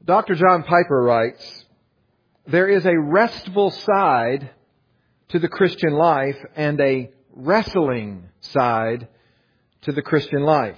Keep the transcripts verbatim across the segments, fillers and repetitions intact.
Doctor John Piper writes, "There is a restful side to the Christian life and a wrestling side to the Christian life.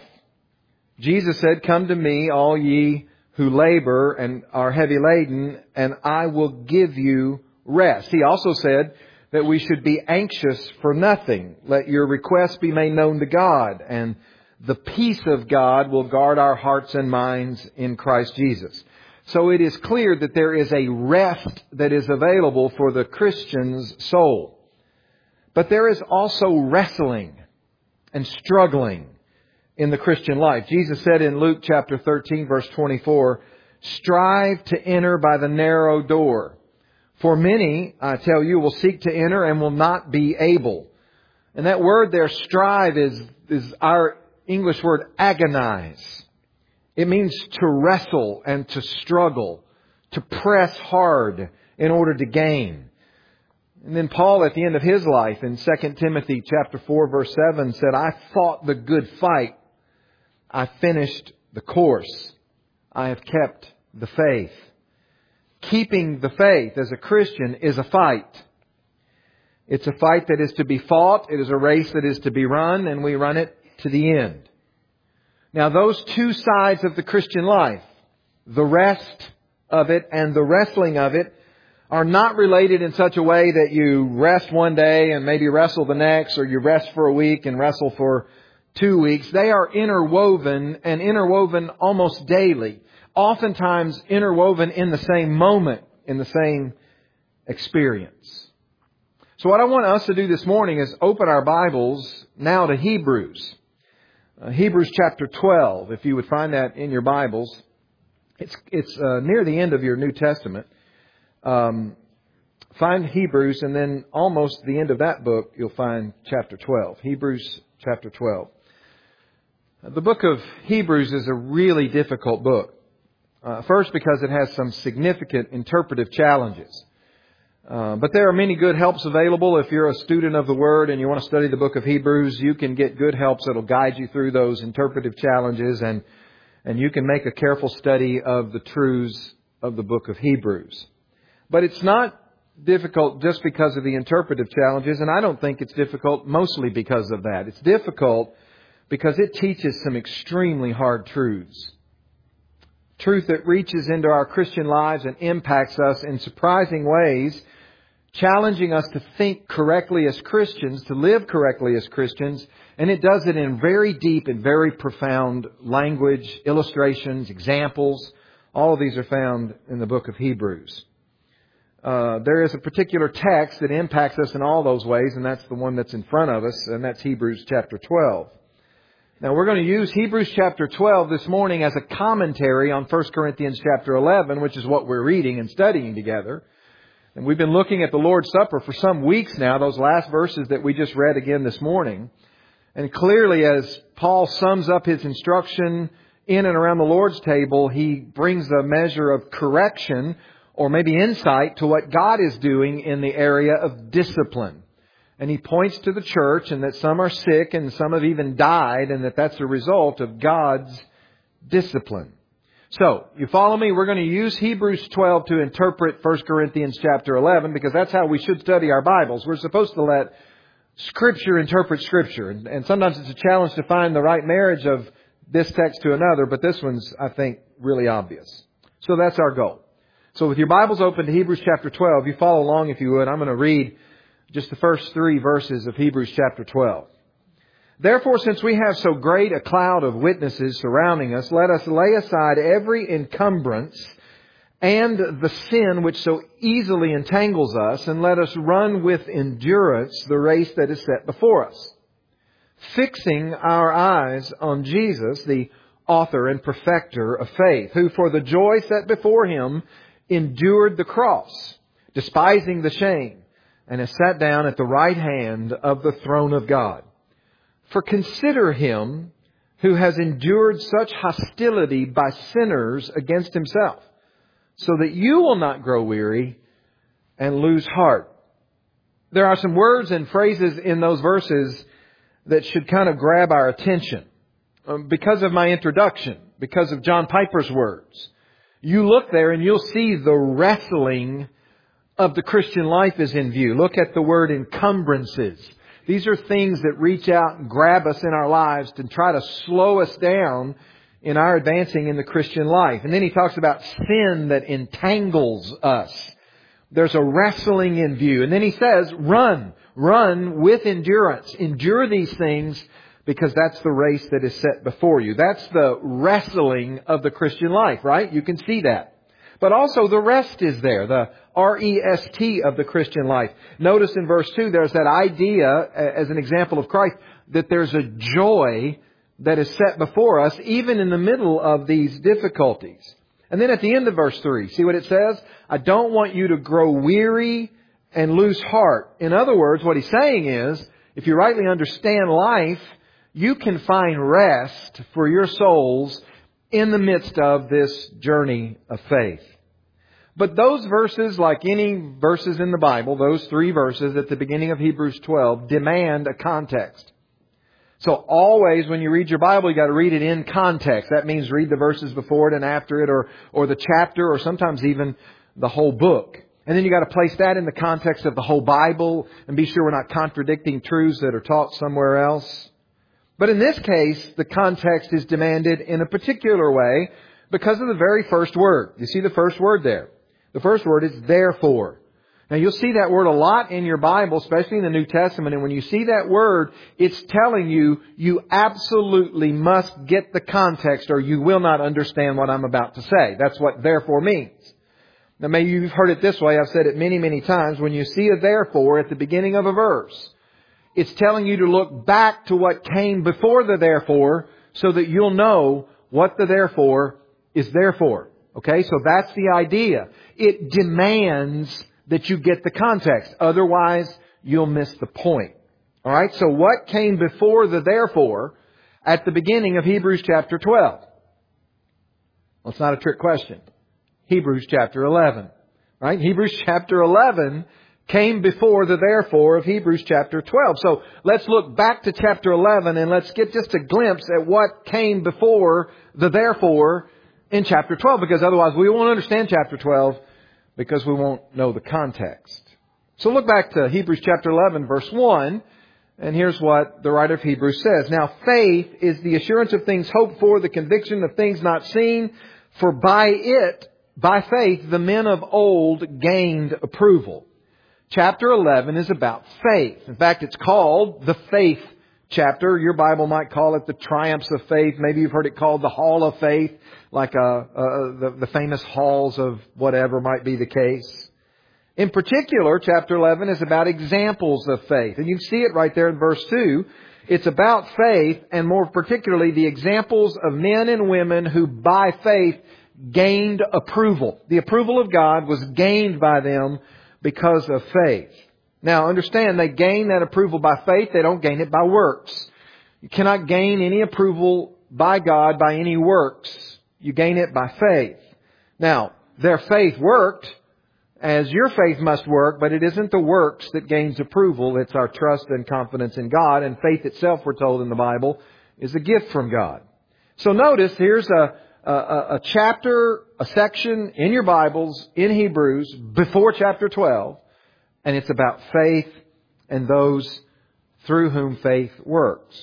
Jesus said, 'Come to me, all ye who labor and are heavy laden, and I will give you rest.' He also said that we should be anxious for nothing. Let your requests be made known to God, and the peace of God will guard our hearts and minds in Christ Jesus." So it is clear that there is a rest that is available for the Christian's soul. But there is also wrestling and struggling in the Christian life. Jesus said in Luke chapter thirteen, verse twenty-four, "Strive to enter by the narrow door. For many, I tell you, will seek to enter and will not be able." And that word there, strive, is, is our English word agonize. It means to wrestle and to struggle, to press hard in order to gain. And then Paul, at the end of his life, in Second Timothy chapter four, verse seven, said, "I fought the good fight. I finished the course. I have kept the faith." Keeping the faith as a Christian is a fight. It's a fight that is to be fought. It is a race that is to be run, and we run it to the end. Now, those two sides of the Christian life, the rest of it and the wrestling of it, are not related in such a way that you rest one day and maybe wrestle the next, or you rest for a week and wrestle for two weeks. They are interwoven and interwoven almost daily. Oftentimes interwoven in the same moment, in the same experience. So what I want us to do this morning is open our Bibles now to Hebrews. Uh, Hebrews chapter twelve, if you would find that in your Bibles. It's, it's uh, near the end of your New Testament. Um, find Hebrews, and then almost the end of that book, you'll find chapter twelve. Hebrews chapter twelve. The book of Hebrews is a really difficult book. Uh, first, because it has some significant interpretive challenges. Uh, but there are many good helps available. If you're a student of the Word and you want to study the book of Hebrews, you can get good helps that will guide you through those interpretive challenges, and, and you can make a careful study of the truths of the book of Hebrews. But it's not difficult just because of the interpretive challenges, and I don't think it's difficult mostly because of that. It's difficult because it teaches some extremely hard truths. Truth that reaches into our Christian lives and impacts us in surprising ways, challenging us to think correctly as Christians, to live correctly as Christians, and it does it in very deep and very profound language, illustrations, examples. All of these are found in the book of Hebrews. Uh, there is a particular text that impacts us in all those ways, and that's the one that's in front of us, and that's Hebrews chapter twelve. Now, we're going to use Hebrews chapter twelve this morning as a commentary on First Corinthians chapter eleven, which is what we're reading and studying together. And we've been looking at the Lord's Supper for some weeks now, those last verses that we just read again this morning. And clearly, as Paul sums up his instruction in and around the Lord's table, he brings a measure of correction or maybe insight to what God is doing in the area of discipline. And he points to the church and that some are sick and some have even died, and that that's a result of God's discipline. So, you follow me? We're going to use Hebrews twelve to interpret First Corinthians chapter eleven, because that's how we should study our Bibles. We're supposed to let Scripture interpret Scripture. And, and sometimes it's a challenge to find the right marriage of this text to another, but this one's, I think, really obvious. So that's our goal. So with your Bibles open to Hebrews chapter twelve, you follow along if you would. I'm going to read just the first three verses of Hebrews chapter twelve. "Therefore, since we have so great a cloud of witnesses surrounding us, let us lay aside every encumbrance and the sin which so easily entangles us, and let us run with endurance the race that is set before us, fixing our eyes on Jesus, the author and perfecter of faith, who for the joy set before Him endured the cross, despising the shame, and has sat down at the right hand of the throne of God. For consider Him who has endured such hostility by sinners against Himself, so that you will not grow weary and lose heart." There are some words and phrases in those verses that should kind of grab our attention. Um, because of my introduction, because of John Piper's words, You look there and you'll see the wrestling of the Christian life is in view. Look at the word encumbrances. These are things that reach out and grab us in our lives to try to slow us down in our advancing in the Christian life. And then he talks about sin that entangles us. There's a wrestling in view. And then he says, run, run with endurance. Endure these things because that's the race that is set before you. That's the wrestling of the Christian life, right? You can see that. But also the rest is there, the R E S T of the Christian life. Notice in verse two, there's that idea, as an example of Christ, that there's a joy that is set before us, even in the middle of these difficulties. And then at the end of verse three, see what it says? I don't want you to grow weary and lose heart. In other words, what he's saying is, if you rightly understand life, you can find rest for your souls in the midst of this journey of faith. But those verses, like any verses in the Bible, those three verses at the beginning of Hebrews twelve, demand a context. So always when you read your Bible, you got to read it in context. That means read the verses before it and after it, or, or the chapter, or sometimes even the whole book. And then you got to place that in the context of the whole Bible and be sure we're not contradicting truths that are taught somewhere else. But in this case, the context is demanded in a particular way because of the very first word. You see the first word there. The first word is therefore. Now you'll see that word a lot in your Bible, especially in the New Testament. And when you see that word, it's telling you, you absolutely must get the context or you will not understand what I'm about to say. That's what therefore means. Now maybe you've heard it this way. I've said it many, many times. When you see a therefore at the beginning of a verse, it's telling you to look back to what came before the therefore so that you'll know what the therefore is there for. Okay, so that's the idea. It demands that you get the context. Otherwise, you'll miss the point. All right, so what came before the therefore at the beginning of Hebrews chapter twelve? Well, it's not a trick question. Hebrews chapter eleven. Right? Hebrews chapter eleven came before the therefore of Hebrews chapter twelve. So let's look back to chapter eleven and let's get just a glimpse at what came before the therefore in chapter twelve, because otherwise we won't understand chapter twelve because we won't know the context. So look back to Hebrews chapter eleven, verse one, and here's what the writer of Hebrews says. Now faith is the assurance of things hoped for, the conviction of things not seen, for by it, by faith, the men of old gained approval. Chapter eleven is about faith. In fact, it's called the faith chapter. Your Bible might call it the triumphs of faith. Maybe you've heard it called the hall of faith, like uh, uh, the, the famous halls of whatever might be the case. In particular, chapter eleven is about examples of faith. And you see it right there in verse two. It's about faith, and more particularly the examples of men and women who by faith gained approval. The approval of God was gained by them because of faith. Now understand, they gain that approval by faith. They don't gain it by works. You cannot gain any approval by God by any works. You gain it by faith. Now, their faith worked as your faith must work, but it isn't the works that gains approval. It's our trust and confidence in God. And faith itself, we're told in the Bible, is a gift from God. So notice, here's a, a, a chapter, a section in your Bibles in Hebrews before chapter twelve. And it's about faith and those through whom faith works.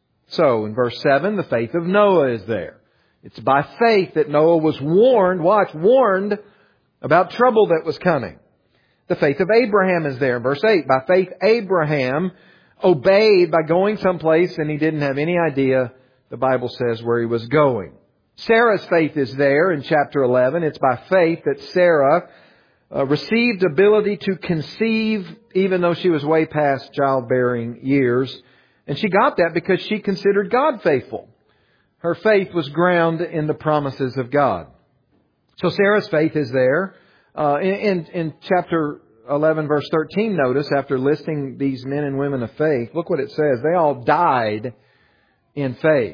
So in verse seven, the faith of Noah is there. It's by faith that Noah was warned, watch, warned about trouble that was coming. The faith of Abraham is there in verse eight. By faith, Abraham obeyed by going someplace and he didn't have any idea, the Bible says, where he was going. Sarah's faith is there in chapter eleven. It's by faith that Sarah Uh, received ability to conceive even though she was way past childbearing years. And she got that because she considered God faithful. Her faith was grounded in the promises of God. So Sarah's faith is there. Uh, in, in, in chapter eleven, verse thirteen, notice, after listing these men and women of faith, look what it says. They all died in faith.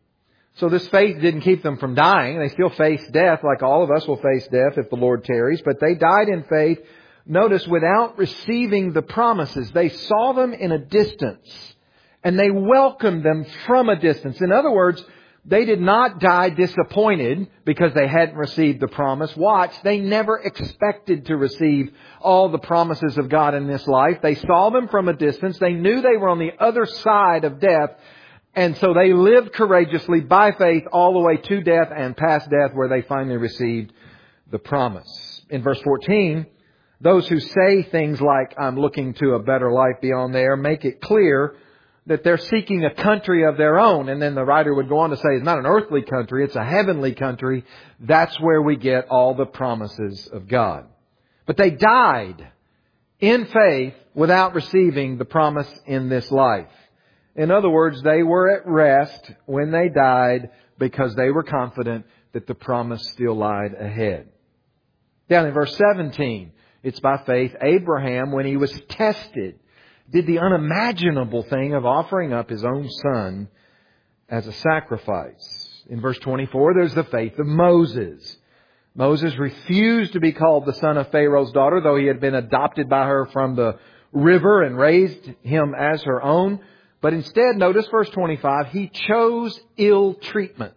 So this faith didn't keep them from dying. They still faced death like all of us will face death if the Lord tarries. But they died in faith, notice, without receiving the promises. They saw them in a distance and they welcomed them from a distance. In other words, They did not die disappointed because they hadn't received the promise. Watch, they never expected to receive all the promises of God in this life. They saw them from a distance. They knew they were on the other side of death. And so they lived courageously by faith all the way to death and past death, where they finally received the promise. In verse fourteen, those who say things like, I'm looking to a better life beyond there, make it clear that they're seeking a country of their own. And then the writer would go on to say, it's not an earthly country, it's a heavenly country. That's where we get all the promises of God. But they died in faith without receiving the promise in this life. In other words, they were at rest when they died because they were confident that the promise still lied ahead. Down in verse seventeen, it's by faith Abraham, when he was tested, did the unimaginable thing of offering up his own son as a sacrifice. In verse twenty-four, there's the faith of Moses. Moses refused to be called the son of Pharaoh's daughter, though he had been adopted by her from the river and raised him as her own. But instead, notice verse twenty-five, he chose ill treatment.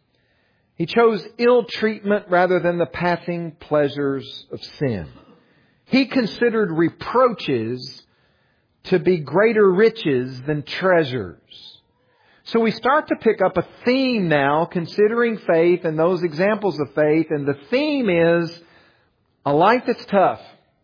He chose ill treatment rather than the passing pleasures of sin. He considered reproaches to be greater riches than treasures. So we start to pick up a theme now, considering faith and those examples of faith. And the theme is a life that's tough,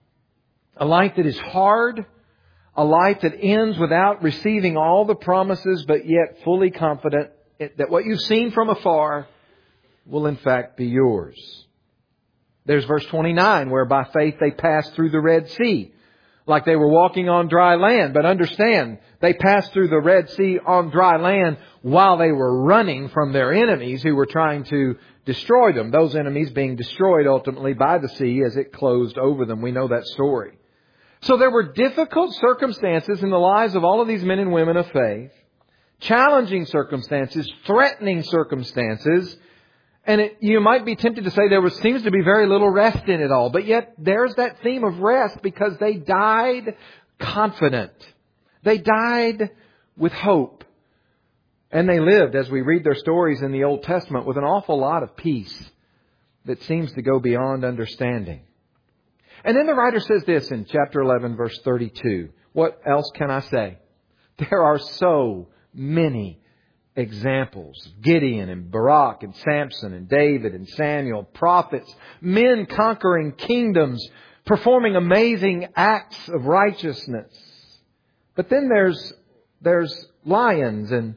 a life that is hard, a life that ends without receiving all the promises, but yet fully confident that what you've seen from afar will in fact be yours. There's verse twenty-nine, where by faith they passed through the Red Sea, like they were walking on dry land. But understand, they passed through the Red Sea on dry land while they were running from their enemies who were trying to destroy them. Those enemies being destroyed ultimately by the sea as it closed over them. We know that story. So there were difficult circumstances in the lives of all of these men and women of faith. Challenging circumstances, threatening circumstances. And it, you might be tempted to say there was, seems to be very little rest in it all. But yet there's that theme of rest because they died confident. They died with hope. And they lived, as we read their stories in the Old Testament, with an awful lot of peace that seems to go beyond understanding. And then the writer says this in chapter eleven, verse thirty-two. What else can I say? There are so many examples. Gideon and Barak and Samson and David and Samuel, prophets, men conquering kingdoms, performing amazing acts of righteousness. But then there's, there's lions and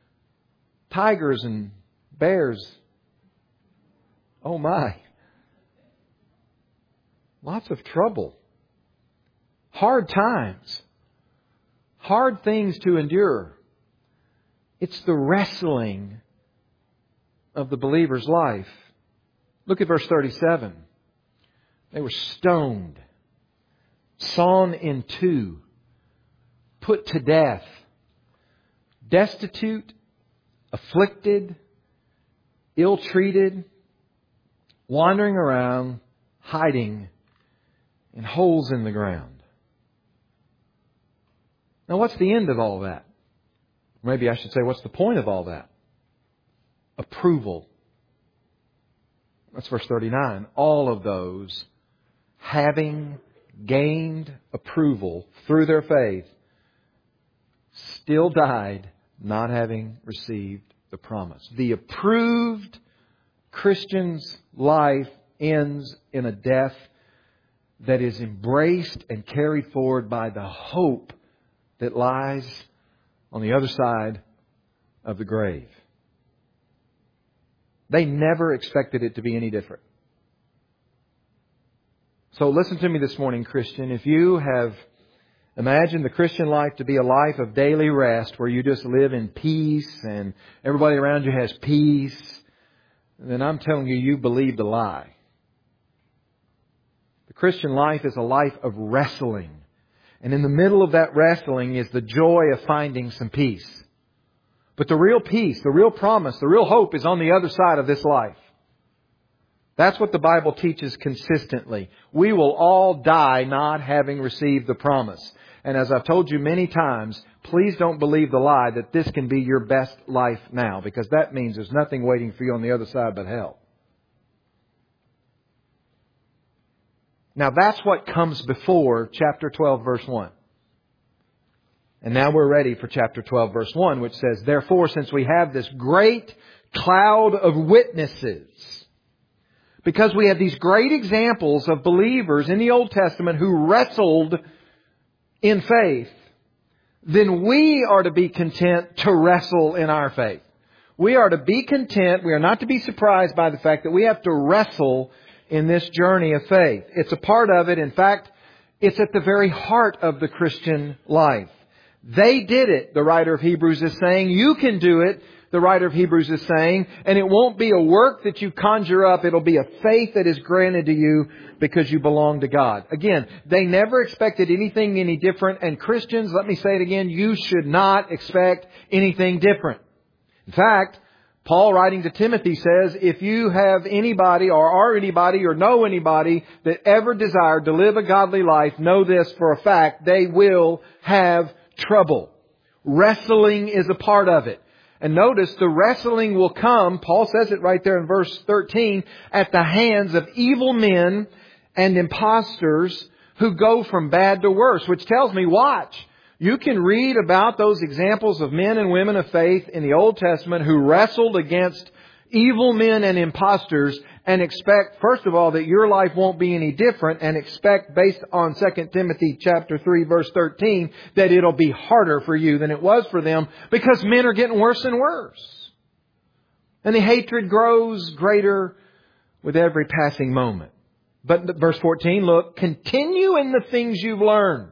tigers and bears. Oh my. Lots of trouble. Hard times. Hard things to endure. It's the wrestling of the believer's life. Look at verse thirty-seven. They were stoned, sawn in two, put to death, destitute, afflicted, ill-treated, wandering around, hiding in holes in the ground. Now, what's the end of all that? Maybe I should say, what's the point of all that? Approval. That's verse thirty-nine. All of those, having gained approval through their faith, still died not having received the promise. The approved Christian's life ends in a death that is embraced and carried forward by the hope that lies on the other side of the grave. They never expected it to be any different. So listen to me this morning, Christian. If you have imagined the Christian life to be a life of daily rest, where you just live in peace and everybody around you has peace, then I'm telling you, you believed a lie. The Christian life is a life of wrestling. And in the middle of that wrestling is the joy of finding some peace. But the real peace, the real promise, the real hope is on the other side of this life. That's what the Bible teaches consistently. We will all die not having received the promise. And as I've told you many times, please don't believe the lie that this can be your best life now, because that means there's nothing waiting for you on the other side but hell. Now that's what comes before chapter twelve, verse one. And now we're ready for chapter twelve, verse one, which says, therefore, since we have this great cloud of witnesses, because we have these great examples of believers in the Old Testament who wrestled in faith, then we are to be content to wrestle in our faith. We are to be content. We are not to be surprised by the fact that we have to wrestle in this journey of faith. It's a part of it. In fact, it's at the very heart of the Christian life. They did it, the writer of Hebrews is saying. You can do it, the writer of Hebrews is saying. And it won't be a work that you conjure up. It'll be a faith that is granted to you because you belong to God. Again, they never expected anything any different. And Christians, let me say it again, you should not expect anything different. In fact, Paul writing to Timothy says, if you have anybody or are anybody or know anybody that ever desired to live a godly life, know this for a fact, they will have trouble. Wrestling is a part of it. And notice the wrestling will come, Paul says it right there in verse thirteen, at the hands of evil men and impostors who go from bad to worse, which tells me, watch. You can read about those examples of men and women of faith in the Old Testament who wrestled against evil men and impostors and expect, first of all, that your life won't be any different, and expect, based on Second Timothy chapter three, verse thirteen, that it'll be harder for you than it was for them, because men are getting worse and worse. And the hatred grows greater with every passing moment. But verse fourteen, look, continue in the things you've learned.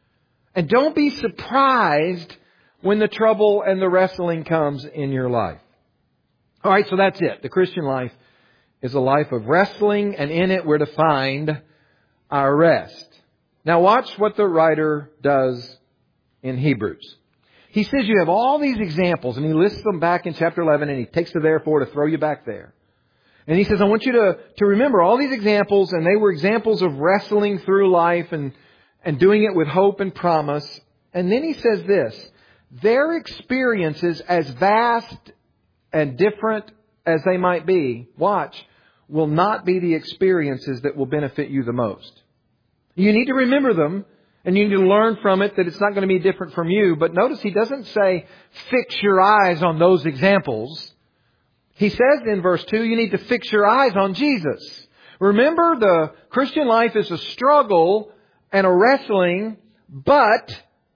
And don't be surprised when the trouble and the wrestling comes in your life. All right, so that's it. The Christian life is a life of wrestling, and in it we're to find our rest. Now watch what the writer does in Hebrews. He says you have all these examples, and he lists them back in chapter eleven, and he takes the therefore to throw you back there. And he says, I want you to, to remember all these examples, and they were examples of wrestling through life and and doing it with hope and promise. And then he says this, their experiences, as vast and different as they might be, watch, will not be the experiences that will benefit you the most. You need to remember them, and you need to learn from it that it's not going to be different from you. But notice he doesn't say, fix your eyes on those examples. He says in verse two, you need to fix your eyes on Jesus. Remember, the Christian life is a struggle and a wrestling, but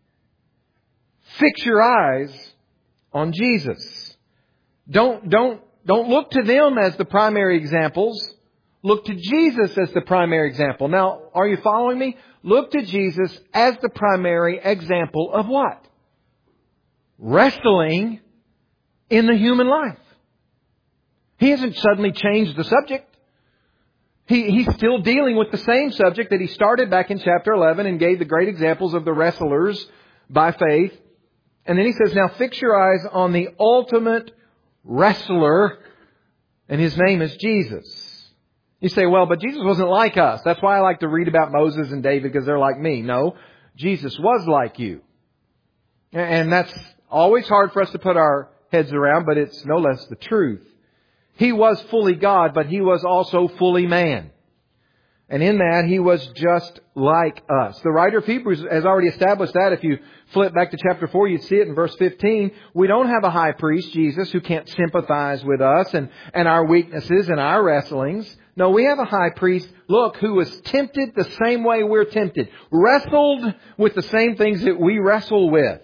fix your eyes on Jesus. Don't, don't, don't look to them as the primary examples. Look to Jesus as the primary example. Now, are you following me? Look to Jesus as the primary example of what? Wrestling in the human life. He hasn't suddenly changed the subject. He, he's still dealing with the same subject that he started back in chapter eleven and gave the great examples of the wrestlers by faith. And then he says, now fix your eyes on the ultimate wrestler, and his name is Jesus. You say, well, but Jesus wasn't like us. That's why I like to read about Moses and David, because they're like me. No, Jesus was like you. And that's always hard for us to put our heads around, but it's no less the truth. He was fully God, but He was also fully man. And in that, He was just like us. The writer of Hebrews has already established that. If you flip back to chapter four, you'd see it in verse fifteen. We don't have a high priest, Jesus, who can't sympathize with us and, and our weaknesses and our wrestlings. No, we have a high priest, look, who was tempted the same way we're tempted. Wrestled with the same things that we wrestle with.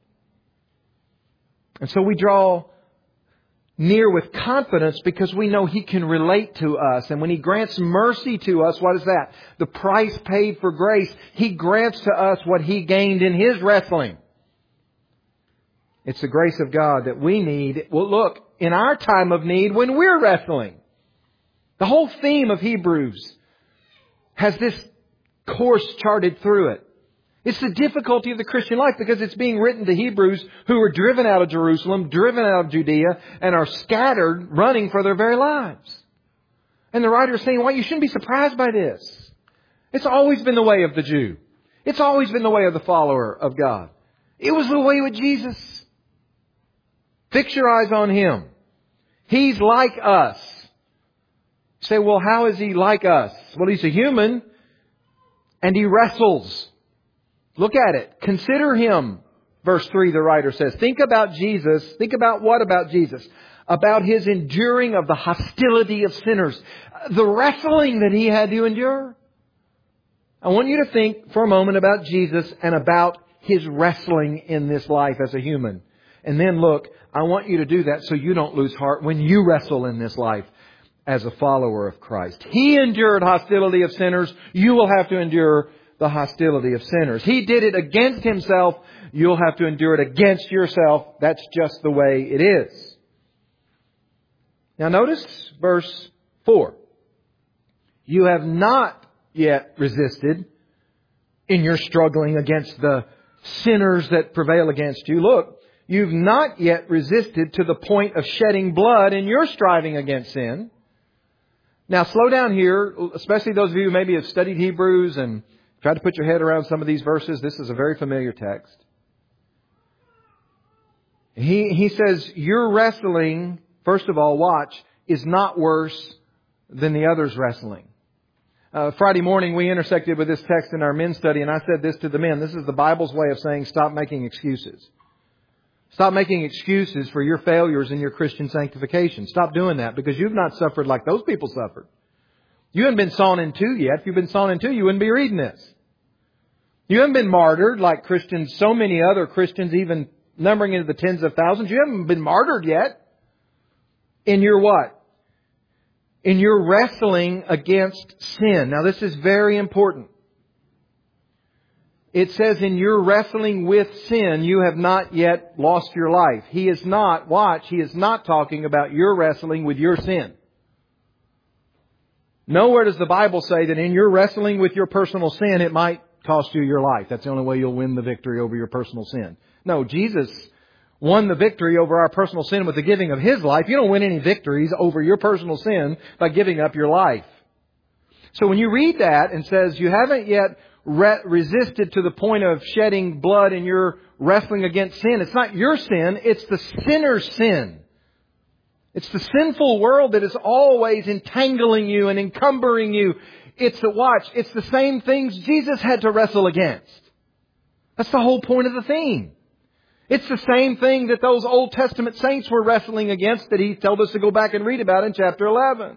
And so we draw near with confidence because we know He can relate to us. And when He grants mercy to us, what is that? The price paid for grace. He grants to us what He gained in His wrestling. It's the grace of God that we need. Well, look, in our time of need when we're wrestling. The whole theme of Hebrews has this course charted through it. It's the difficulty of the Christian life because it's being written to Hebrews who are driven out of Jerusalem, driven out of Judea, and are scattered, running for their very lives. And the writer is saying, well, you shouldn't be surprised by this. It's always been the way of the Jew. It's always been the way of the follower of God. It was the way with Jesus. Fix your eyes on Him. He's like us. You say, well, how is He like us? Well, He's a human and He wrestles. Look at it. Consider Him. Verse three, the writer says, think about Jesus. Think about what about Jesus? About His enduring of the hostility of sinners. The wrestling that He had to endure. I want you to think for a moment about Jesus and about His wrestling in this life as a human. And then look, I want you to do that so you don't lose heart when you wrestle in this life as a follower of Christ. He endured hostility of sinners. You will have to endure the hostility of sinners. He did it against Himself. You'll have to endure it against yourself. That's just the way it is. Now notice verse four. You have not yet resisted in your struggling against the sinners that prevail against you. Look, you've not yet resisted to the point of shedding blood in your striving against sin. Now slow down here, especially those of you who maybe have studied Hebrews and tried to put your head around some of these verses. This is a very familiar text. He, he says, your wrestling, first of all, watch, is not worse than the others' wrestling. Uh, Friday morning we intersected with this text in our men's study, and I said this to the men. This is the Bible's way of saying stop making excuses. Stop making excuses for your failures in your Christian sanctification. Stop doing that because you've not suffered like those people suffered. You haven't been sawn in two yet. If you've been sawn in two, you wouldn't be reading this. You haven't been martyred like Christians, so many other Christians, even numbering into the tens of thousands. You haven't been martyred yet. In your what? In your wrestling against sin. Now this is very important. It says in your wrestling with sin, you have not yet lost your life. He is not, watch, He is not talking about your wrestling with your sin. Nowhere does the Bible say that in your wrestling with your personal sin, it might cost you your life. That's the only way you'll win the victory over your personal sin. No, Jesus won the victory over our personal sin with the giving of His life. You don't win any victories over your personal sin by giving up your life. So when you read that and says you haven't yet re- resisted to the point of shedding blood in your wrestling against sin, it's not your sin, it's the sinner's sin. It's the sinful world that is always entangling you and encumbering you. It's the watch. It's the same things Jesus had to wrestle against. That's the whole point of the theme. It's the same thing that those Old Testament saints were wrestling against that He told us to go back and read about in chapter eleven.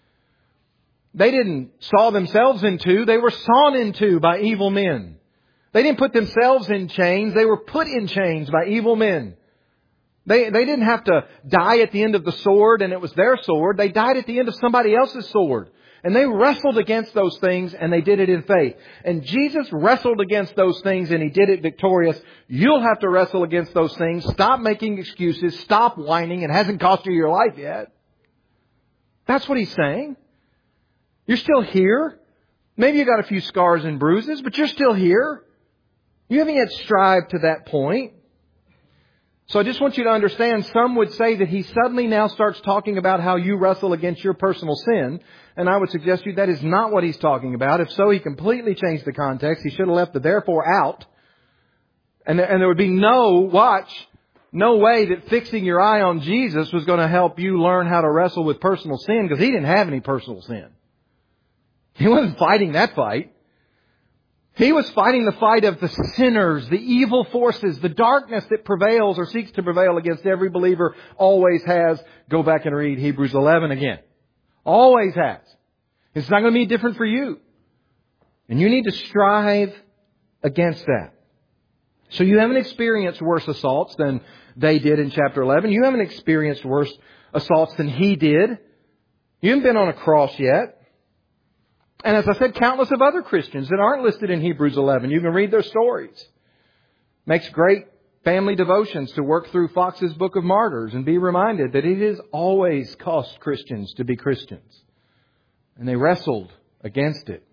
They didn't saw themselves in two. They were sawn in two by evil men. They didn't put themselves in chains. They were put in chains by evil men. They, they didn't have to die at the end of the sword and it was their sword. They died at the end of somebody else's sword. And they wrestled against those things and they did it in faith. And Jesus wrestled against those things and He did it victorious. You'll have to wrestle against those things. Stop making excuses. Stop whining. It hasn't cost you your life yet. That's what He's saying. You're still here. Maybe you got a few scars and bruises, but you're still here. You haven't yet strived to that point. So I just want you to understand, some would say that He suddenly now starts talking about how you wrestle against your personal sin. And I would suggest to you that is not what He's talking about. If so, He completely changed the context. He should have left the therefore out. And there, and there would be no, watch, no way that fixing your eye on Jesus was going to help you learn how to wrestle with personal sin, because He didn't have any personal sin. He wasn't fighting that fight. He was fighting the fight of the sinners, the evil forces, the darkness that prevails or seeks to prevail against every believer, always has. Go back and read Hebrews eleven again. Always has. It's not going to be different for you. And you need to strive against that. So you haven't experienced worse assaults than they did in chapter eleven. You haven't experienced worse assaults than He did. You haven't been on a cross yet. And as I said, countless of other Christians that aren't listed in Hebrews eleven. You can read their stories. Makes great family devotions to work through Fox's Book of Martyrs and be reminded that it has always cost Christians to be Christians. And they wrestled against it.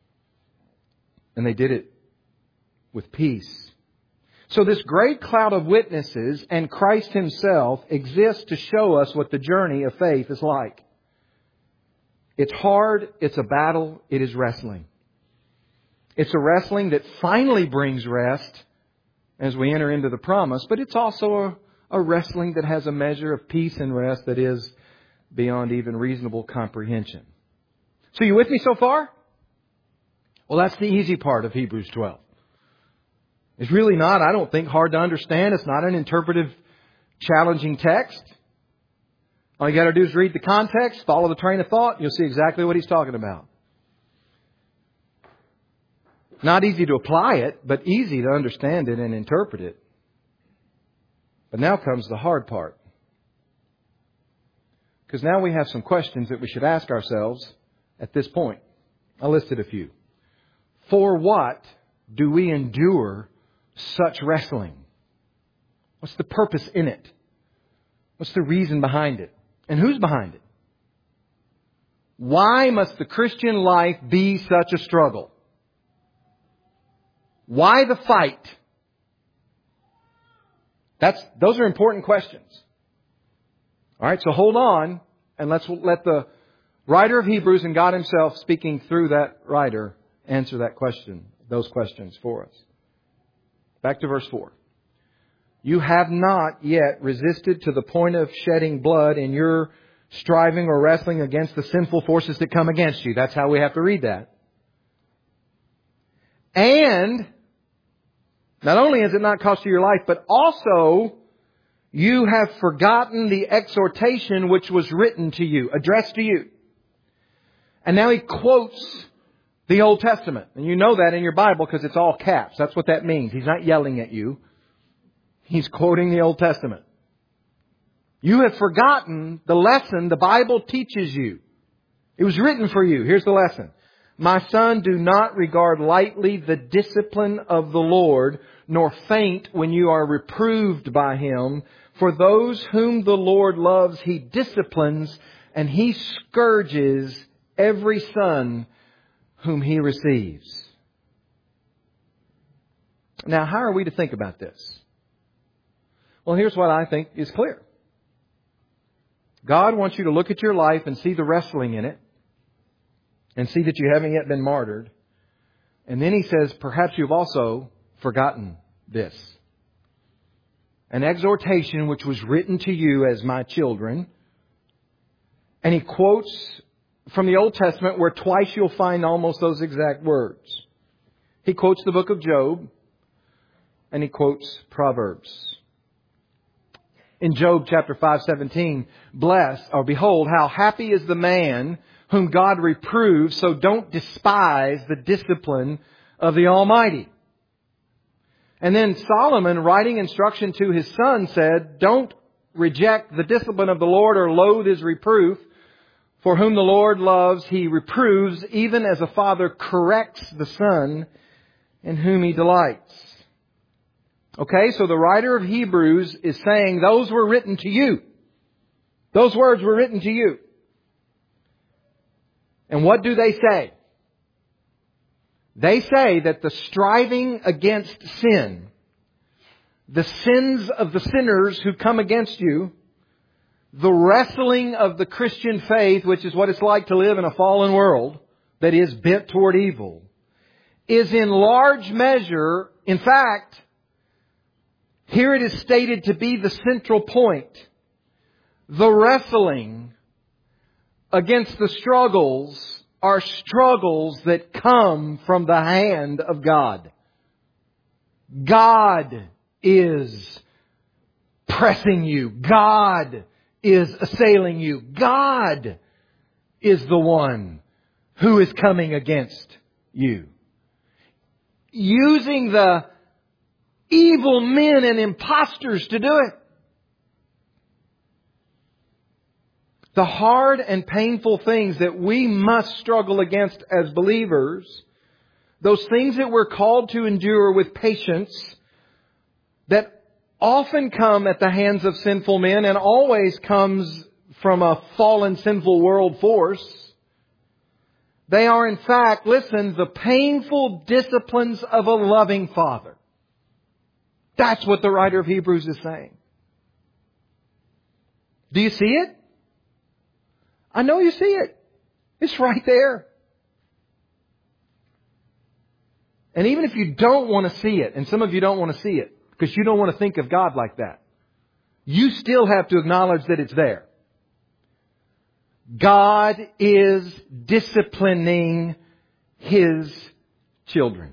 And they did it with peace. So this great cloud of witnesses and Christ Himself exists to show us what the journey of faith is like. It's hard, it's a battle, it is wrestling. It's a wrestling that finally brings rest as we enter into the promise, but it's also a, a wrestling that has a measure of peace and rest that is beyond even reasonable comprehension. So you with me so far? Well, that's the easy part of Hebrews twelve. It's really not, I don't think, hard to understand. It's not an interpretive, challenging text. All you got to do is read the context, follow the train of thought, and you'll see exactly what he's talking about. Not easy to apply it, but easy to understand it and interpret it. But now comes the hard part. Because now we have some questions that we should ask ourselves at this point. I listed a few. For what do we endure such wrestling? What's the purpose in it? What's the reason behind it? And who's behind it? Why must the Christian life be such a struggle? Why the fight? That's, those are important questions. All right, so hold on and let's let the writer of Hebrews and God Himself, speaking through that writer, answer that question, those questions for us. Back to verse four. You have not yet resisted to the point of shedding blood in your striving or wrestling against the sinful forces that come against you. That's how we have to read that. And not only has it not cost you your life, but also you have forgotten the exhortation which was written to you, addressed to you. And now he quotes the Old Testament. And you know that in your Bible because it's all caps. That's what that means. He's not yelling at you. He's quoting the Old Testament. You have forgotten the lesson the Bible teaches you. It was written for you. Here's the lesson. My son, do not regard lightly the discipline of the Lord, nor faint when you are reproved by Him. For those whom the Lord loves, He disciplines, and He scourges every son whom He receives. Now, how are we to think about this? Well, here's what I think is clear. God wants you to look at your life and see the wrestling in it, and see that you haven't yet been martyred. And then He says, perhaps you've also forgotten this. An exhortation which was written to you as my children. And He quotes from the Old Testament where twice you'll find almost those exact words. He quotes the book of Job, and He quotes Proverbs. In Job chapter five seventeen, bless, or behold, how happy is the man whom God reproves, so don't despise the discipline of the Almighty. And then Solomon, writing instruction to his son, said, don't reject the discipline of the Lord or loathe His reproof. For whom the Lord loves, He reproves, even as a father corrects the son in whom He delights. Okay, so the writer of Hebrews is saying those were written to you. Those words were written to you. And what do they say? They say that the striving against sin, the sins of the sinners who come against you, the wrestling of the Christian faith, which is what it's like to live in a fallen world that is bent toward evil, is in large measure, in fact, here it is stated to be the central point. The wrestling against the struggles are struggles that come from the hand of God. God is pressing you. God is assailing you. God is the one who is coming against you. Using the evil men and impostors to do it. The hard and painful things that we must struggle against as believers, those things that we're called to endure with patience, that often come at the hands of sinful men and always comes from a fallen sinful world force. They are in fact, listen, the painful disciplines of a loving Father. That's what the writer of Hebrews is saying. Do you see it? I know you see it. It's right there. And even if you don't want to see it, and some of you don't want to see it, because you don't want to think of God like that. You still have to acknowledge that it's there. God is disciplining His children.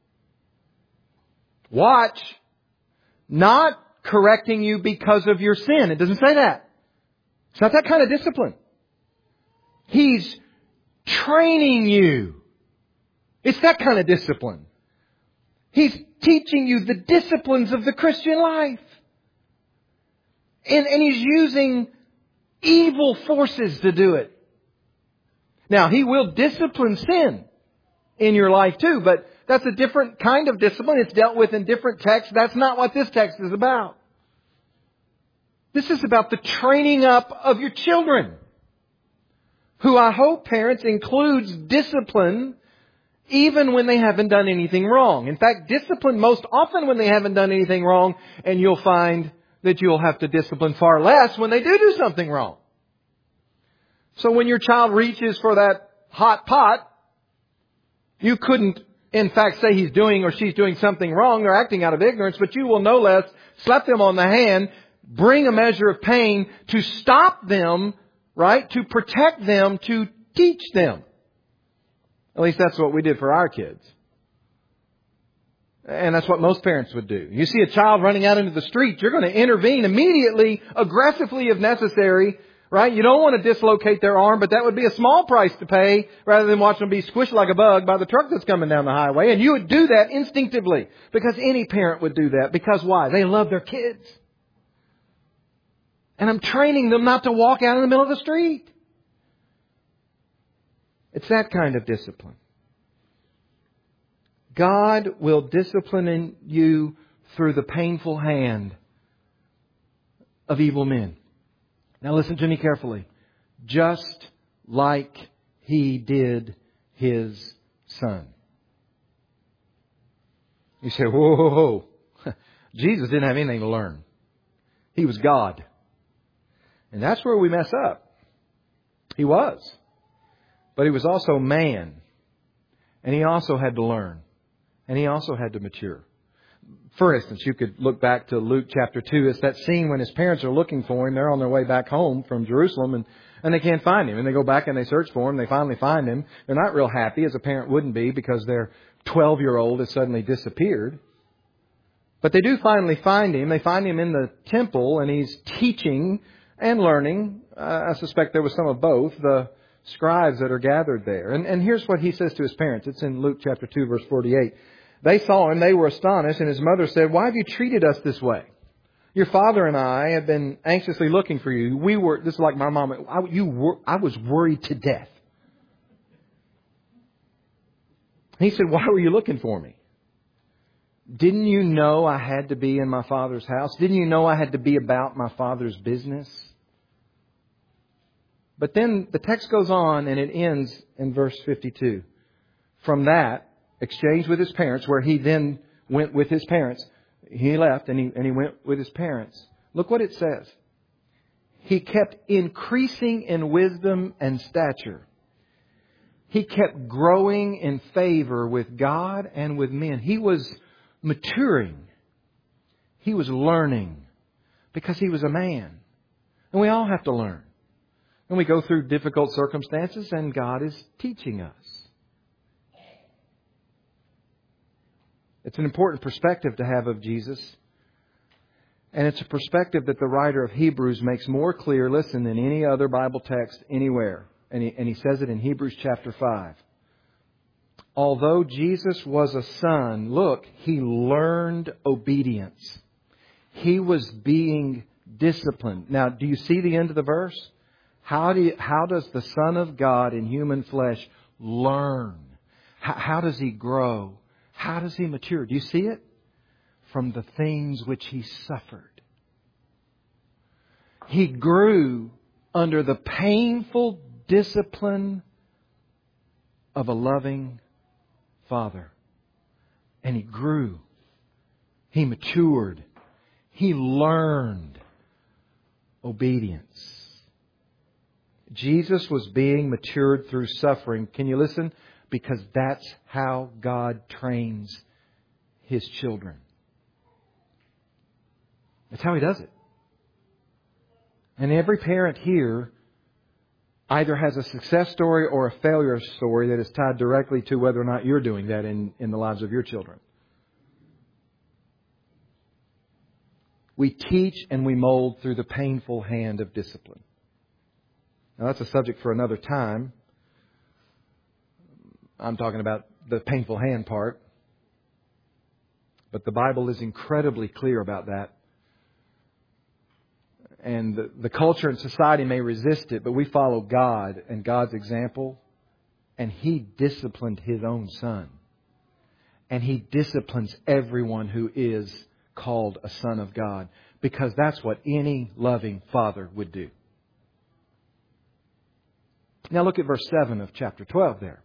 Watch. Not correcting you because of your sin. It doesn't say that. It's not that kind of discipline. He's training you. It's that kind of discipline. He's teaching you the disciplines of the Christian life. And, and He's using evil forces to do it. Now, He will discipline sin in your life too, but that's a different kind of discipline. It's dealt with in different texts. That's not what this text is about. This is about the training up of your children, who I hope, parents, includes discipline even when they haven't done anything wrong. In fact, discipline most often when they haven't done anything wrong, and you'll find that you'll have to discipline far less when they do do something wrong. So when your child reaches for that hot pot, you couldn't, in fact, say he's doing or she's doing something wrong. They're acting out of ignorance, but you will no less slap them on the hand, bring a measure of pain to stop them, right? To protect them, to teach them. At least that's what we did for our kids. And that's what most parents would do. You see a child running out into the street, you're going to intervene immediately, aggressively if necessary, right? You don't want to dislocate their arm, but that would be a small price to pay rather than watch them be squished like a bug by the truck that's coming down the highway. And you would do that instinctively, because any parent would do that. Because why? They love their kids. And I'm training them not to walk out in the middle of the street. It's that kind of discipline. God will discipline you through the painful hand of evil men. Now listen to me carefully. Just like He did His Son. You say, whoa, whoa, whoa. Jesus didn't have anything to learn. He was God. And that's where we mess up. He was. But He was also man. And He also had to learn. And He also had to mature. For instance, you could look back to Luke chapter two. It's that scene when His parents are looking for Him. They're on their way back home from Jerusalem and, and they can't find Him. And they go back and they search for Him. They finally find Him. They're not real happy, as a parent wouldn't be, because their twelve-year-old has suddenly disappeared. But they do finally find Him. They find Him in the temple and He's teaching and learning. Uh, I suspect there was some of both. The scribes that are gathered there. And, and here's what He says to His parents. It's in Luke chapter two, verse forty-eight. They saw Him, they were astonished, and His mother said, "Why have you treated us this way? Your father and I have been anxiously looking for you. We were," this is like my mom, I, you were, I was worried to death. He said, "Why were you looking for me? Didn't you know I had to be in my Father's house? Didn't you know I had to be about my Father's business?" But then the text goes on and it ends in verse fifty-two. From that exchange with His parents, where He then went with His parents, He left and he, and he went with His parents. Look what it says. He kept increasing in wisdom and stature. He kept growing in favor with God and with men. He was maturing. He was learning because He was a man. And we all have to learn. And we go through difficult circumstances and God is teaching us. It's an important perspective to have of Jesus. And it's a perspective that the writer of Hebrews makes more clear, listen, than any other Bible text anywhere. And he, and he says it in Hebrews chapter five. Although Jesus was a son, look, He learned obedience. He was being disciplined. Now, do you see the end of the verse? How do you, how does the Son of God in human flesh learn? How, how does He grow? How does He mature? Do you see it? From the things which He suffered. He grew under the painful discipline of a loving Father. And He grew. He matured. He learned obedience. Jesus was being matured through suffering. Can you listen? Because that's how God trains His children. That's how He does it. And every parent here either has a success story or a failure story that is tied directly to whether or not you're doing that in, in the lives of your children. We teach and we mold through the painful hand of discipline. Now that's a subject for another time. I'm talking about the painful hand part. But the Bible is incredibly clear about that. And the, the culture and society may resist it, but we follow God and God's example. And He disciplined His own Son. And He disciplines everyone who is called a son of God. Because that's what any loving father would do. Now look at verse seven of chapter twelve there.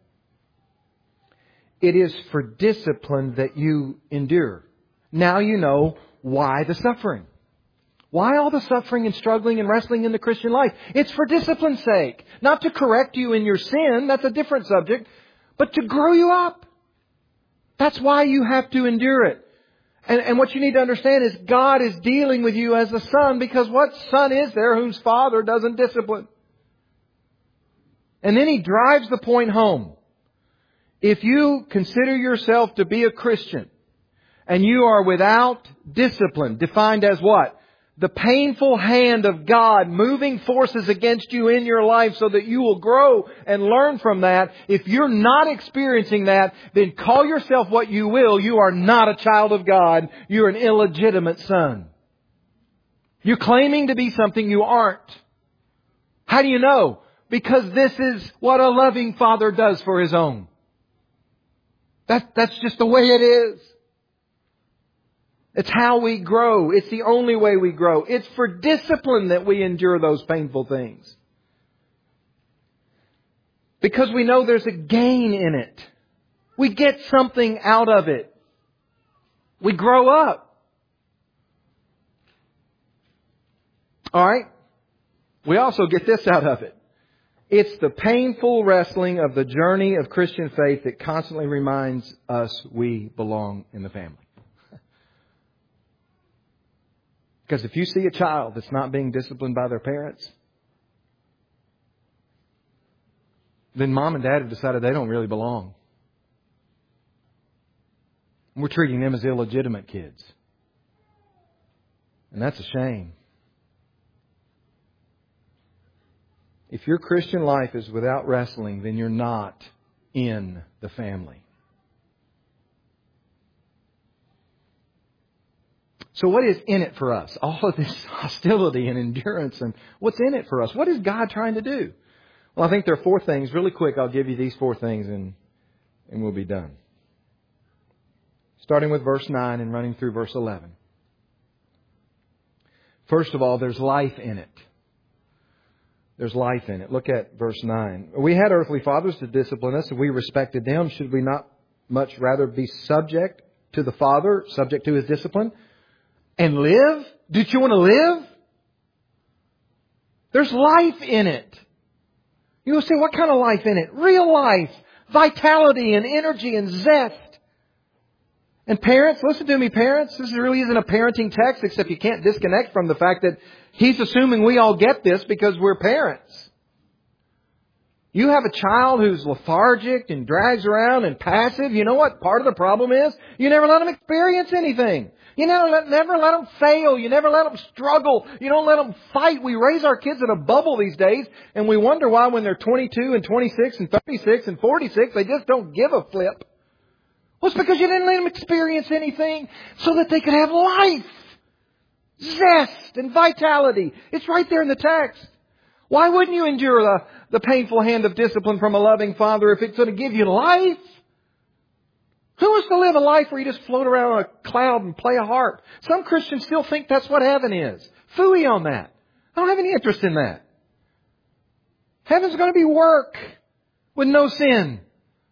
It is for discipline that you endure. Now you know why the suffering. Why all the suffering and struggling and wrestling in the Christian life? It's for discipline's sake. Not to correct you in your sin. That's a different subject. But to grow you up. That's why you have to endure it. And, and what you need to understand is God is dealing with you as a son, because what son is there whose father doesn't discipline? And then He drives the point home. If you consider yourself to be a Christian and you are without discipline, defined as what? The painful hand of God moving forces against you in your life so that you will grow and learn from that. If you're not experiencing that, then call yourself what you will. You are not a child of God. You're an illegitimate son. You're claiming to be something you aren't. How do you know? Because this is what a loving father does for his own. That, that's just the way it is. It's how we grow. It's the only way we grow. It's for discipline that we endure those painful things. Because we know there's a gain in it. We get something out of it. We grow up. All right? We also get this out of it. It's the painful wrestling of the journey of Christian faith that constantly reminds us we belong in the family. Because if you see a child that's not being disciplined by their parents, then mom and dad have decided they don't really belong. We're treating them as illegitimate kids. And that's a shame. If your Christian life is without wrestling, then you're not in the family. So what is in it for us? All of this hostility and endurance, and what's in it for us? What is God trying to do? Well, I think there are four things. Really quick, I'll give you these four things and, and we'll be done. Starting with verse nine and running through verse eleven. First of all, there's life in it. There's life in it. Look at verse nine. We had earthly fathers to discipline us, and we respected them. Should we not much rather be subject to the Father, subject to His discipline? And live? Don't you want to live? There's life in it. You will say, what kind of life in it? Real life. Vitality and energy and zest. And parents, listen to me, parents. This really isn't a parenting text, except you can't disconnect from the fact that He's assuming we all get this because we're parents. You have a child who's lethargic and drags around and passive. You know what part of the problem is? You never let them experience anything. You never let, never let them fail. You never let them struggle. You don't let them fight. We raise our kids in a bubble these days, and we wonder why when they're twenty-two and twenty-six and thirty-six and forty-six, they just don't give a flip. Well, it's because you didn't let them experience anything so that they could have life, zest, and vitality. It's right there in the text. Why wouldn't you endure the, the painful hand of discipline from a loving Father if it's going to give you life? Who wants to live a life where you just float around on a cloud and play a harp? Some Christians still think that's what heaven is. Phooey on that. I don't have any interest in that. Heaven's going to be work with no sin.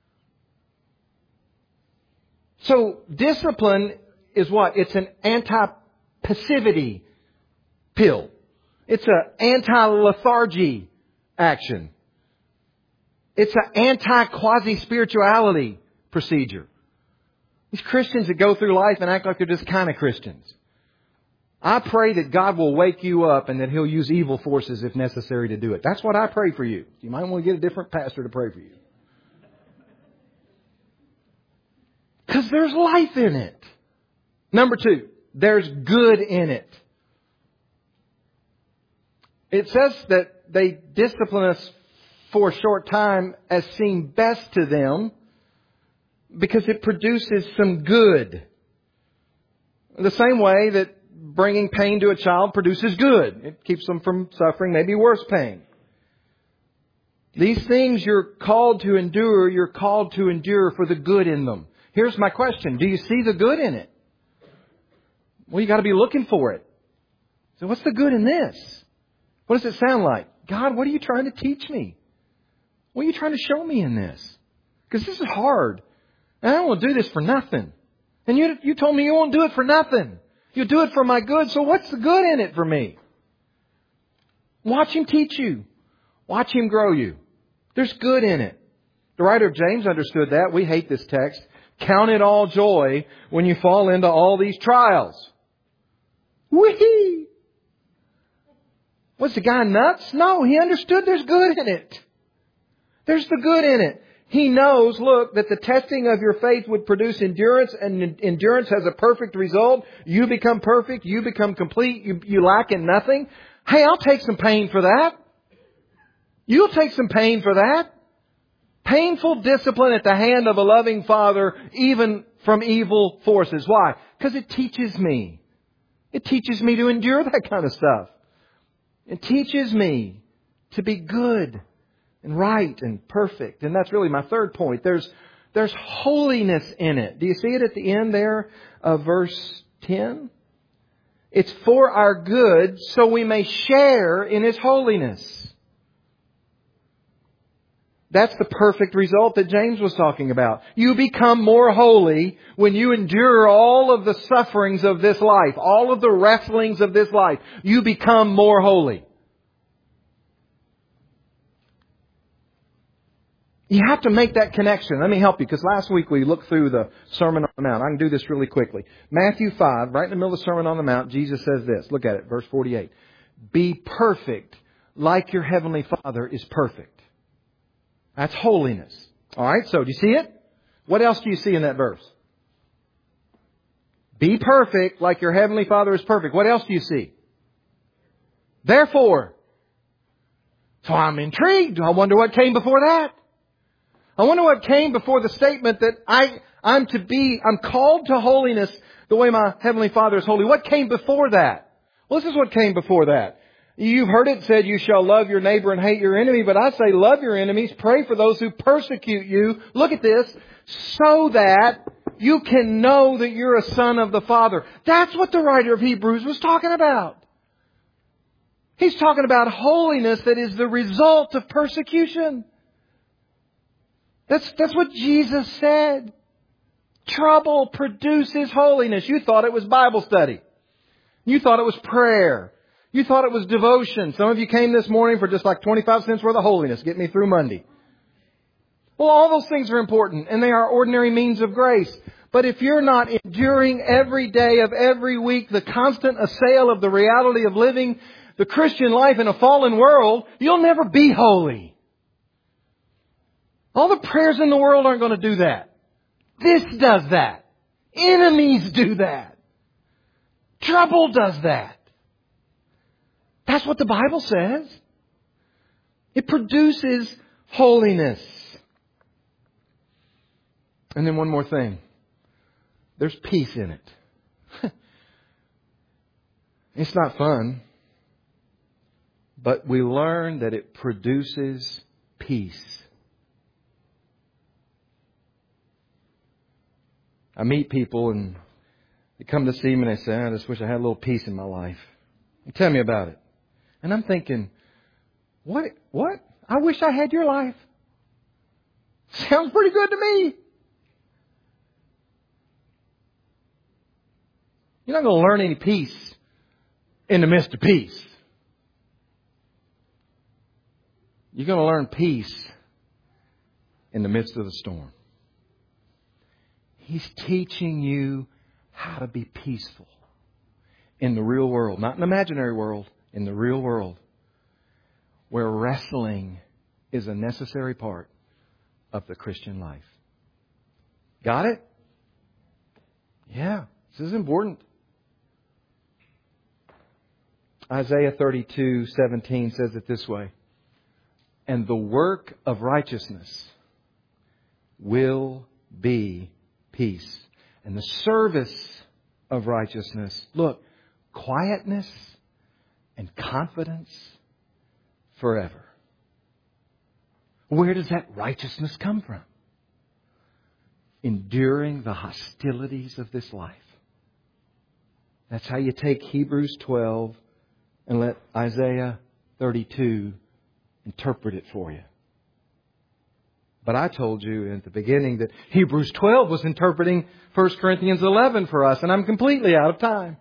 So discipline is what? It's an anti-passivity pill. It's an anti-lethargy action. It's an anti-quasi-spirituality procedure. These Christians that go through life and act like they're just kind of Christians. I pray that God will wake you up and that He'll use evil forces if necessary to do it. That's what I pray for you. You might want to get a different pastor to pray for you. Because there's life in it. Number two, there's good in it. It says that they discipline us for a short time as seemed best to them because it produces some good. The same way that bringing pain to a child produces good. It keeps them from suffering maybe worse pain. These things you're called to endure, you're called to endure for the good in them. Here's my question. Do you see the good in it? Well, you got to be looking for it. So what's the good in this? What does it sound like? God, what are you trying to teach me? What are you trying to show me in this? Because this is hard. And I don't want to do this for nothing. And you, you told me you won't do it for nothing. You'll do it for my good. So what's the good in it for me? Watch Him teach you. Watch Him grow you. There's good in it. The writer of James understood that. We hate this text. Count it all joy when you fall into all these trials. Whee! Was the guy nuts? No, he understood there's good in it. There's the good in it. He knows, look, that the testing of your faith would produce endurance, and endurance has a perfect result. You become perfect. You become complete. You, you lack in nothing. Hey, I'll take some pain for that. You'll take some pain for that. Painful discipline at the hand of a loving Father, even from evil forces. Why? Because it teaches me. It teaches me to endure that kind of stuff. It teaches me to be good and right and perfect. And that's really my third point. There's, there's holiness in it. Do you see it at the end there of verse ten? It's for our good, so we may share in His holiness. That's the perfect result that James was talking about. You become more holy when you endure all of the sufferings of this life, all of the wrestlings of this life. You become more holy. You have to make that connection. Let me help you, because last week we looked through the Sermon on the Mount. I can do this really quickly. Matthew five, right in the middle of the Sermon on the Mount, Jesus says this. Look at it, verse forty-eight. Be perfect like your Heavenly Father is perfect. That's holiness. All right, so do you see it? What else do you see in that verse? Be perfect like your Heavenly Father is perfect. What else do you see? Therefore. So I'm intrigued. I wonder what came before that. I wonder what came before the statement that I, I'm to be, I'm called to holiness the way my Heavenly Father is holy. What came before that? Well, this is what came before that. You've heard it said, you shall love your neighbor and hate your enemy. But I say, love your enemies. Pray for those who persecute you. Look at this. So that you can know that you're a son of the Father. That's what the writer of Hebrews was talking about. He's talking about holiness that is the result of persecution. That's, that's what Jesus said. Trouble produces holiness. You thought it was Bible study. You thought it was prayer. You thought it was devotion. Some of you came this morning for just like twenty-five cents worth of holiness. Get me through Monday. Well, all those things are important, and they are ordinary means of grace. But if you're not enduring every day of every week the constant assail of the reality of living the Christian life in a fallen world, you'll never be holy. All the prayers in the world aren't going to do that. This does that. Enemies do that. Trouble does that. That's what the Bible says. It produces holiness. And then one more thing. There's peace in it. It's not fun. But we learn that it produces peace. I meet people and they come to see me and they say, I just wish I had a little peace in my life. And tell me about it. And I'm thinking, what? What? I wish I had your life. Sounds pretty good to me. You're not going to learn any peace in the midst of peace. You're going to learn peace in the midst of the storm. He's teaching you how to be peaceful in the real world, not an imaginary world, in the real world, where wrestling is a necessary part of the Christian life. Got it? Yeah, this is important. Isaiah thirty-two seventeen says it this way. And the work of righteousness will be peace. And the service of righteousness, look, quietness and confidence forever. Where does that righteousness come from? Enduring the hostilities of this life. That's how you take Hebrews twelve and let Isaiah thirty-two interpret it for you. But I told you at the beginning that Hebrews twelve was interpreting First Corinthians eleven for us, and I'm completely out of time.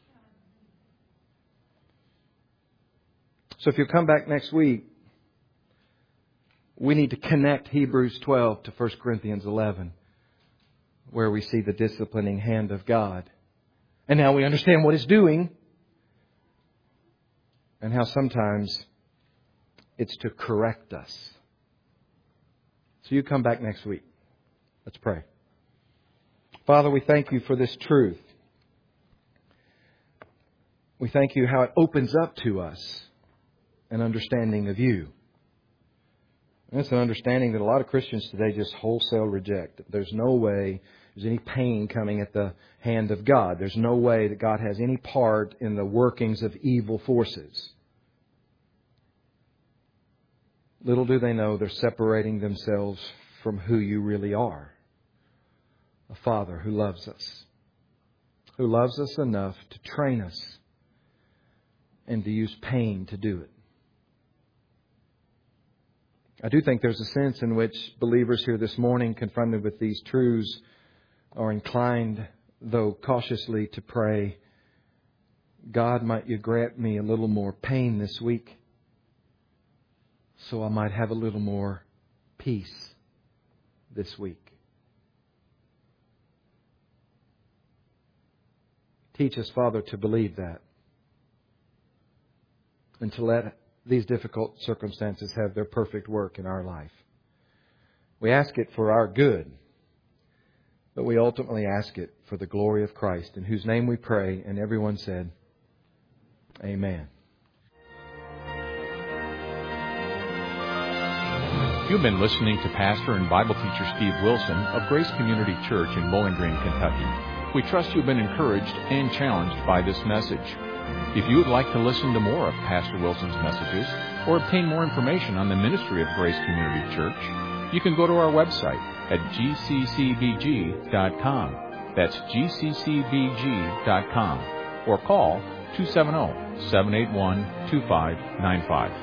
So if you'll come back next week, we need to connect Hebrews twelve to First Corinthians eleven, where we see the disciplining hand of God. And now we understand what it's doing, and how sometimes it's to correct us. So you come back next week. Let's pray. Father, we thank you for this truth. We thank you how it opens up to us an understanding of you. And it's an understanding that a lot of Christians today just wholesale reject. There's no way there's any pain coming at the hand of God. There's no way that God has any part in the workings of evil forces. Little do they know they're separating themselves from who you really are. A Father who loves us. Who loves us enough to train us and to use pain to do it. I do think there's a sense in which believers here this morning, confronted with these truths, are inclined, though cautiously, to pray, God, might you grant me a little more pain this week so I might have a little more peace this week. Teach us, Father, to believe that and to let these difficult circumstances have their perfect work in our life. We ask it for our good, but we ultimately ask it for the glory of Christ, in whose name we pray, and everyone said, Amen. You've been listening to Pastor and Bible teacher Steve Wilson of Grace Community Church in Bowling Green, Kentucky. We trust you've been encouraged and challenged by this message. If you would like to listen to more of Pastor Wilson's messages or obtain more information on the ministry of Grace Community Church, you can go to our website at g c c b g dot com. That's g c c b g dot com. Or call two seven zero, seven eight one, two five nine five.